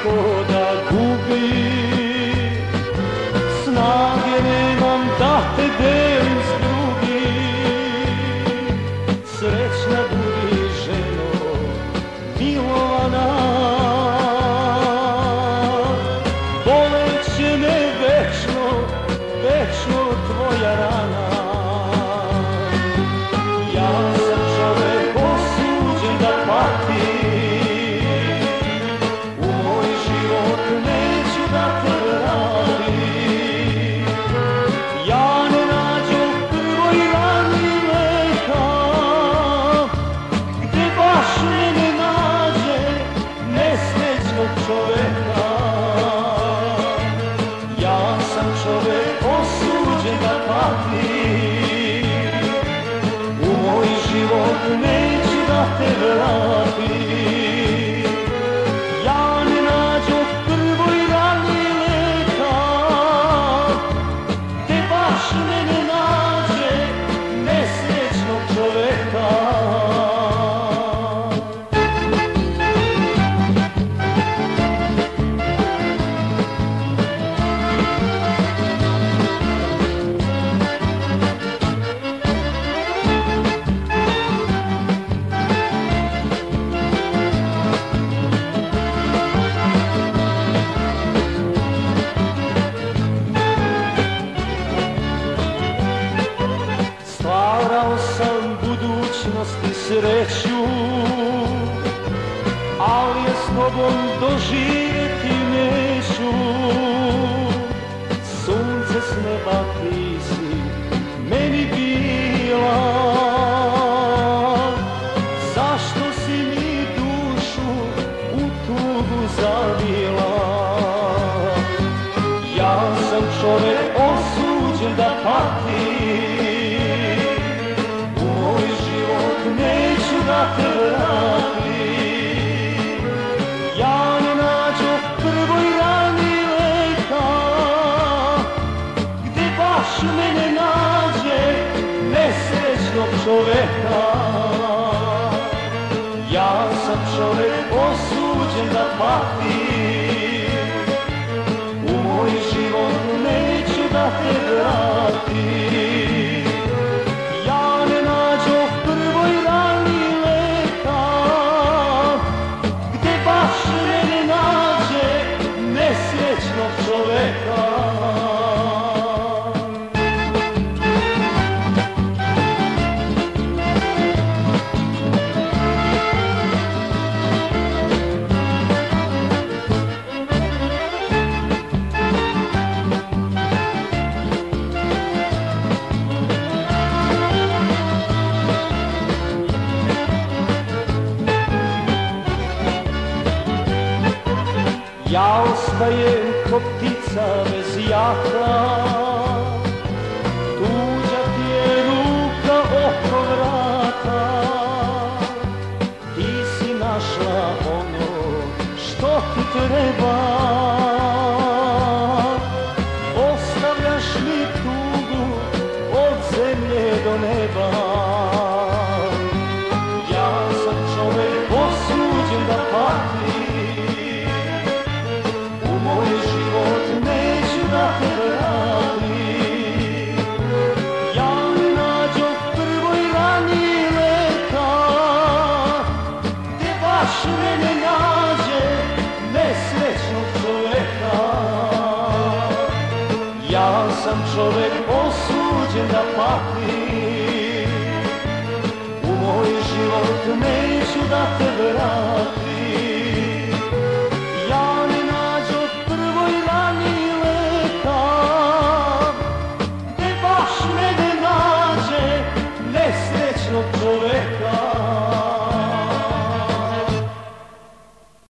teško da gubi, snage nemam da te delim s drugim. Srećna budi ženo milovana, boleće me večno, večno tvoja rana. Ja sam čovek osuđen da pati, u moj život neću da te vratim. Ja ne nađem prvoj rani leka, gde baš mene nađe nesrećnog čoveka. Ja sam čovek osuđen da pati, u moj život neću da te vratim. Ja ne nađoh prvoj rani leka, gde baš mene nađe nesrećnog čoveka. Stvarao sam budućnost i sreću, ali je s tobom doživjeti neću. Sunce s neba ti si meni bila, zašto si mi dušu u tugu zavila? Ja sam čovek osuđen da pati, neću da te vratim. Ja ne nađoh prvoj rani leka, gde baš mene nađe nesrećnog čoveka. Ja sam čovek osuđen da pati, u moj život neću da te vratim. Ja ne nađoh prvoj rani leka, gde baš mene nađe nesrećnog čoveka. Ja ostajem ko ptica bez jaka, tuđa ti je ruka oko vrata. Ti si našla ono što ti treba, ostavljaš mi tugu od zemlje do neba. Ja sam čovek osuđen da pati, moj život neću da te vratim. Ja ne nađoh prvoj rani leka, gde baš mene nađe nesrećnog čoveka. Ja sam čovek osuđen da pati, u moj život neću da te vratim.